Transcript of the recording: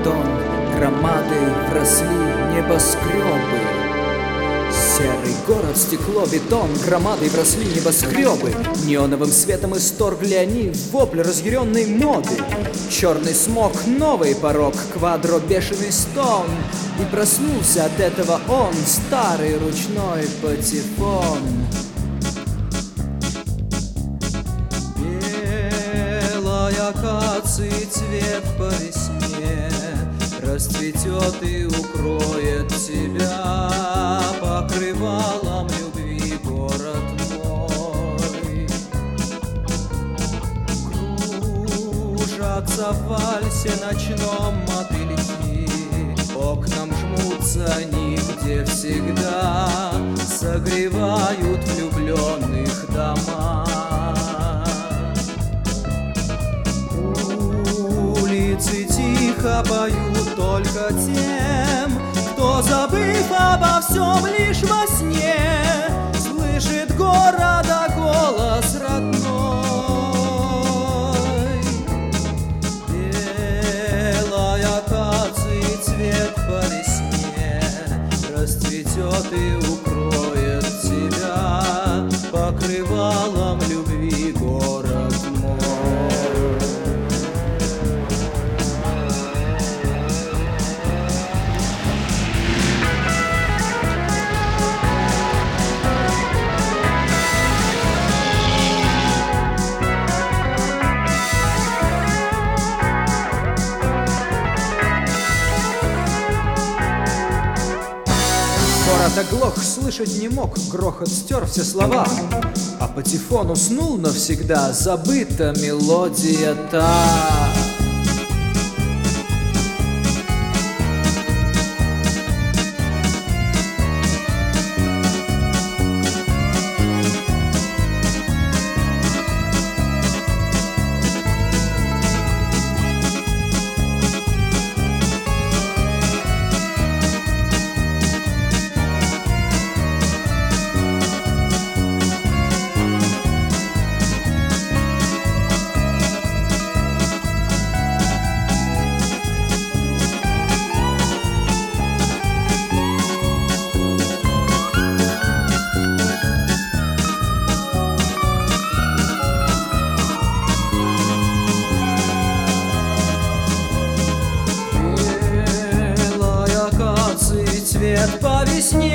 бетон, громадой вросли небоскребы. Серый город, стекло, бетон, громадой вросли небоскребы. Неоновым светом исторгли они вопль разъяренной моды. Черный смог, новый порог, квадро, бешеный стон. И проснулся от этого он, старый ручной патефон. Белая акации цвет по весне расцветет и укроет тебя покрывалом любви, город мой. Кружатся в вальсе ночном мотыльки, окнам жмутся нигде всегда, согревают влюбленных дома. Улицы тихо поют только тем, кто, забыв обо всем лишь во сне, слышит города голос родной. Белая акации цвет по весне расцветет и укроет тебя покрывалом любви, город мой. Город оглох, слышать не мог, грохот стер все слова, а патефон уснул навсегда, забыта мелодия та. Цвет по весне